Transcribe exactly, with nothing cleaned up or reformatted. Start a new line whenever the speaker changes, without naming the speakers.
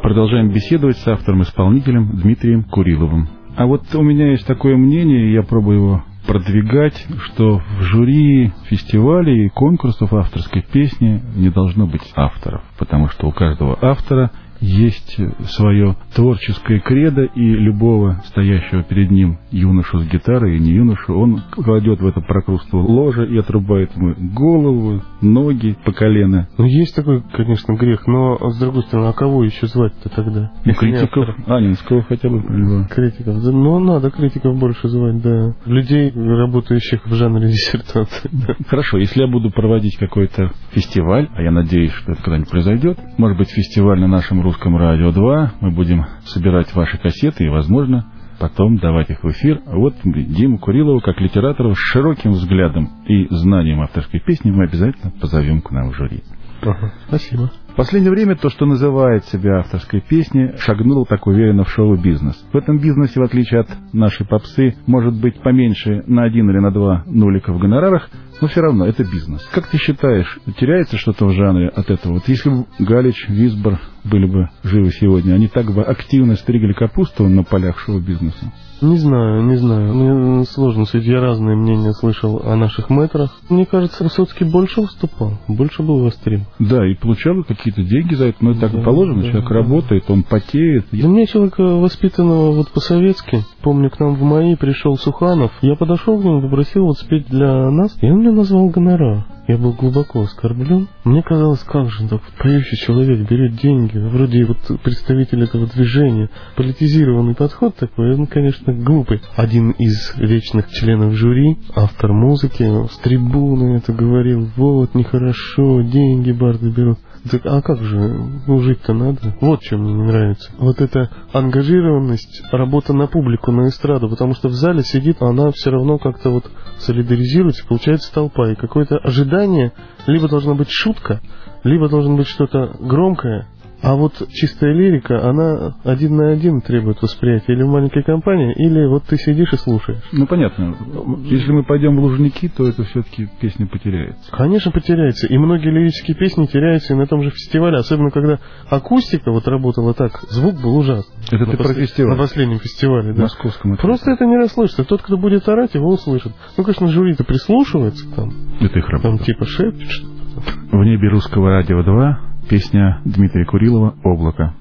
продолжаем беседовать с автором-исполнителем Дмитрием Куриловым. А вот у меня есть такое мнение, я пробую его продвигать, что в жюри фестивалей и конкурсов авторской песни не должно быть авторов, потому что у каждого автора есть свое творческое кредо, и любого стоящего перед ним юношу с гитарой и не юношу, он кладет в это прокрустово ложе и отрубает ему голову, ноги по колено.
Ну, есть такой, конечно, грех, но, с другой стороны, а кого еще звать-то тогда?
Ну, критиков, Анинского хотя бы.
Критиков, ну, надо критиков больше звать, да. Людей, работающих в жанре диссертации.
Хорошо, если я буду проводить какой-то фестиваль, а я надеюсь, что это когда-нибудь произойдет, может быть, фестиваль на нашем русском радио два, мы будем собирать ваши кассеты и, возможно, потом давать их в эфир. А вот Диму Курилова, как литератора, с широким взглядом и знанием авторской песни мы обязательно позовем к нам в жюри.
Ага, спасибо.
В последнее время то, что называет себя авторской песней, шагнуло так уверенно в шоу-бизнес. В этом бизнесе, в отличие от нашей попсы, может быть поменьше на один или на два нулика в гонорарах, но все равно это бизнес. Как ты считаешь, теряется что-то в жанре от этого? Вот если бы Галич, Висбор были бы живы сегодня, они так бы активно стригли капусту на полях шоу-бизнеса?
Не знаю, не знаю. Мне сложно судить. Я разные мнения слышал о наших мэтрах. Мне кажется, Высоцкий больше выступал, больше был востребован.
Да, и получал какие-то деньги за это, но это так
да,
и положено.
Да,
человек
да.
работает, он потеет.
Для меня человека, воспитанного вот по-советски, помню, к нам в МАИ пришел Суханов, я подошел к нему, попросил вот спеть для нас, и он мне назвал гонорар. Я был глубоко оскорблен. Мне казалось, как же так поющий человек берет деньги, вроде вот представитель этого движения, политизированный подход такой, он, конечно, глупый. Один из вечных членов жюри, автор музыки, с трибуны это говорил, вот, нехорошо, деньги барды берут. Так, а как же, ну, жить-то надо? Вот что мне не нравится. Вот эта ангажированность, работа на публику, на эстраду, потому что в зале сидит, а она все равно как-то вот солидаризируется, получается толпа, и какое-то ожидание, либо должна быть шутка, либо должно быть что-то громкое. А вот чистая лирика, она один на один требует восприятия или в маленькой компании, или вот ты сидишь и слушаешь.
Ну, понятно. Если мы пойдем в Лужники, то это все-таки песня потеряется.
Конечно, потеряется. И многие лирические песни теряются и на том же фестивале, особенно когда акустика вот работала так, звук был ужасный.
Это ты про фестиваль?
На последнем фестивале, да.
Московском.
Просто это не расслышится. Тот, кто будет орать, его услышит. Ну, конечно, жюри-то прислушивается там.
Это их работа.
Там типа шепчет что-то.
В небе русского радио два песня Дмитрия Курилова «Облако».